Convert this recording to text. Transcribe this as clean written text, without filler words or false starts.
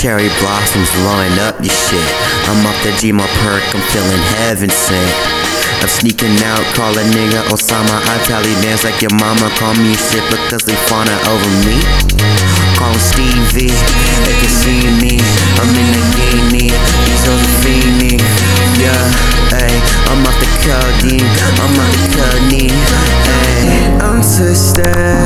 cherry blossoms blowing up your shit. I'm off the G, my perk, I'm feeling heaven sent. I'm sneaking out, call a nigga Osama. I tally dance like your mama. Call me shit because they fauna over me. Call him Stevie, they can see me. I'm in the guinea, Josephine. Yeah, ayy, I'm off the codeine, I'm off the codeine. Ayy, I'm twisted.